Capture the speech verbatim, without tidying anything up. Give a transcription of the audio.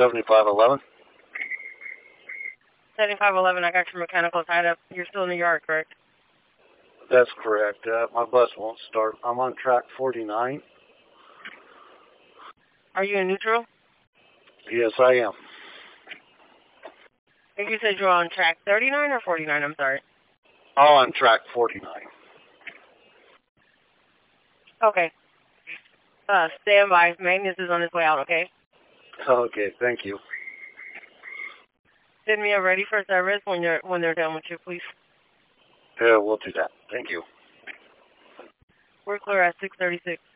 seventy-five eleven. seventy-five eleven, I got your mechanical tied up. You're still in the yard, correct? That's correct. Uh, my bus won't start. I'm on track forty-nine. Are you in neutral? Yes, I am. I think you said you're on track thirty-nine or forty-nine, I'm sorry. Oh, on track forty-nine. Okay. Uh, stand by. Magnus is on his way out, okay? Okay, thank you. Send me a ready for service when you're when they're done with you, please. Yeah, we'll do that. Thank you. We're clear at six thirty-six.